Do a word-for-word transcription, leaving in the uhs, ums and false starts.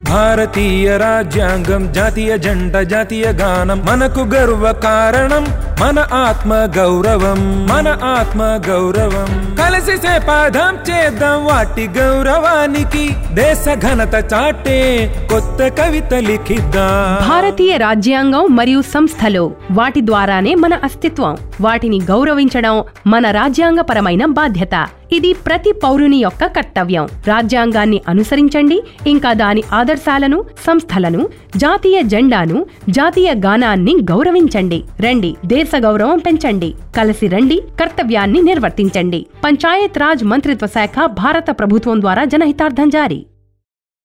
భారతీయ రాజ్యాంగం, జాతీయ జెండ, జాతీయ గానం మనకు గర్వ కారణం. మన ఆత్మ గౌరవం, మన ఆత్మ గౌరవం. కలిసి సేపాదం చేద్దాం వాటి గౌరవానికి, దేశ ఘనత చాటే కొత్త కవిత లిఖిద్దాం. భారతీయ రాజ్యాంగం మరియు సంస్థలు, వాటి ద్వారానే మన అస్తిత్వం. వాటిని గౌరవించడం మన రాజ్యాంగపరమైన బాధ్యత. ఇది ప్రతి పౌరుని యొక్క కర్తవ్యం. రాజ్యాంగాన్ని అనుసరించండి, ఇంకా దాని ఆదర్శాలను, సంస్థలను, జాతీయ జెండాను, జాతీయ గానాన్ని గౌరవించండి. రండి, దేశ గౌరవం పెంచండి. కలిసి రండి, కర్తవ్యాన్ని నిర్వర్తించండి. పంచాయత్ రాజ్ మంత్రిత్వ శాఖ, భారత ప్రభుత్వం ద్వారా జనహితార్థం జారీ.